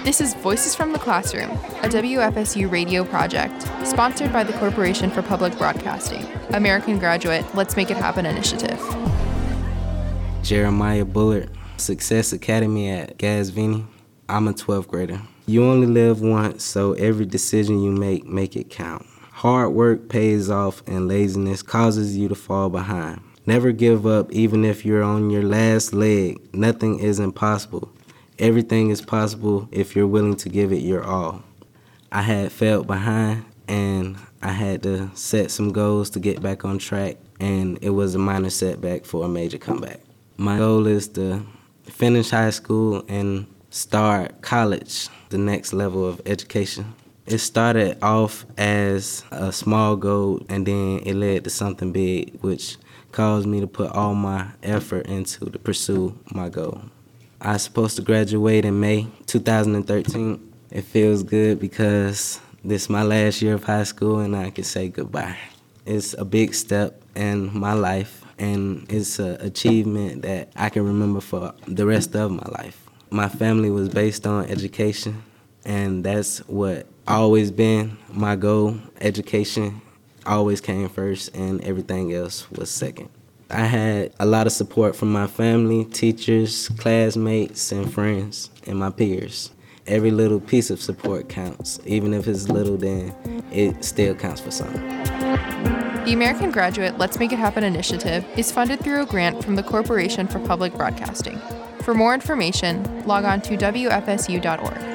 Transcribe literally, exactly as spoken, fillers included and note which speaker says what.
Speaker 1: This is Voices from the Classroom, a W F S U radio project, sponsored by the Corporation for Public Broadcasting, American Graduate Let's Make It Happen initiative.
Speaker 2: Jeremiah Bullard, Success Academy at Gasvini. I'm a twelfth grader. You only live once, so every decision you make, make it count. Hard work pays off and laziness causes you to fall behind. Never give up even if you're on your last leg. Nothing is impossible. Everything is possible if you're willing to give it your all. I had fell behind and I had to set some goals to get back on track, and it was a minor setback for a major comeback. My goal is to finish high school and start college, the next level of education. It started off as a small goal, and then it led to something big, which caused me to put all my effort into to pursue my goal. I was supposed to graduate in May two thousand thirteen. It feels good because this is my last year of high school and I can say goodbye. It's a big step in my life, and it's an achievement that I can remember for the rest of my life. My family was based on education, and that's what always been my goal. Education always came first, and everything else was second. I had a lot of support from my family, teachers, classmates, and friends, and my peers. Every little piece of support counts. Even if it's little, then it still counts for something.
Speaker 1: The American Graduate Let's Make It Happen initiative is funded through a grant from the Corporation for Public Broadcasting. For more information, log on to W F S U dot org.